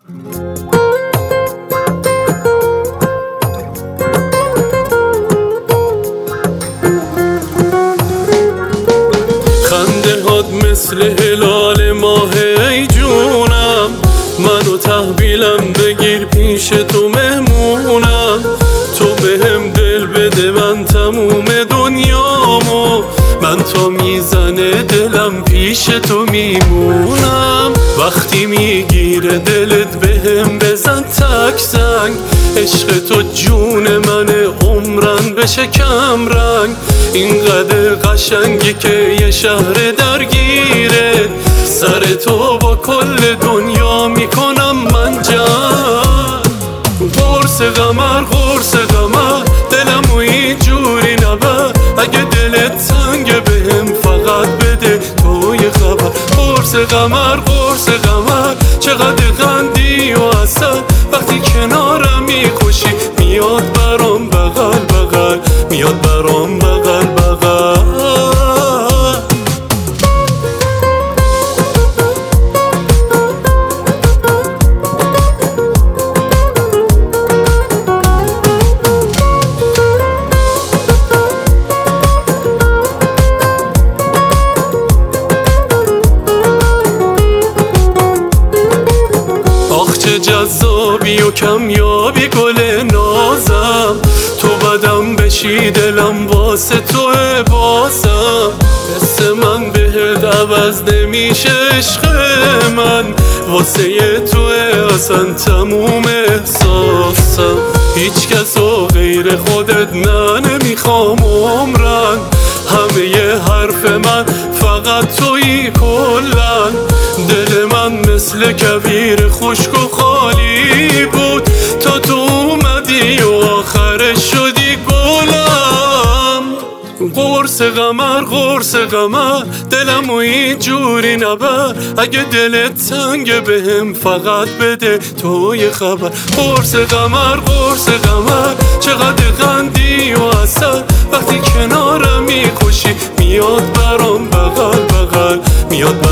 خنده هات مثل هلال ماه ای جونم، منو تحویلم بگیر پیش تو مهمونم. تو بهم دل بده من تموم دنیامو، من تا میزنه دلم پیش تو میمونم. وقتی میگیره دلت بهم بزن تک زنگ، عشق تو جون منه عمرن بشه کم رنگ. اینقدر قشنگی که یه شهر درگیره، سر تو با کل دنیا میکنم من جنگ. قرص قمر قرص قمر دلمو اینجوری نبر، اگه دلت تنگه بهم فقط بده تو یه خبر. قرص قمر قرص قمر چقدر خندی و اصل، وقتی کنارم میخوشی میاد برام بغل بغل، میاد برام بغل بغل. چه جذابی و کمیابی گل نازم، تو بدم بشی دلم واسه توه بازم. حس من بهت عوض نمیشه عشق من، واسه توه اصلا تموم احساسم. هیچ کسو غیر خودت نه نمیخوام عمرن، همه ی حرف من فقط تویی کلن. دل من مثل کویر خشک و خالی بود، تا تو اومدی و آخرش شدی گلم. قرص قمر قرص قمر دلمو اینجوری نبر، اگه دلت تنگه بهم فقط بده تو یه خبر. قرص قمر قرص قمر چقدر خندی و اصل، وقتی کنارم میخوشی میاد برام بغل بغل، میاد برام